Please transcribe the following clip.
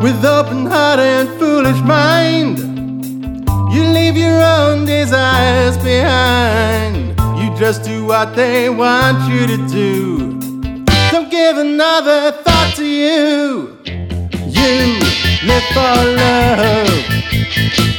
with open heart and foolish mind. You leave your own desires behind. You just do what they want you to do. Don't give another thought to you. You live for love.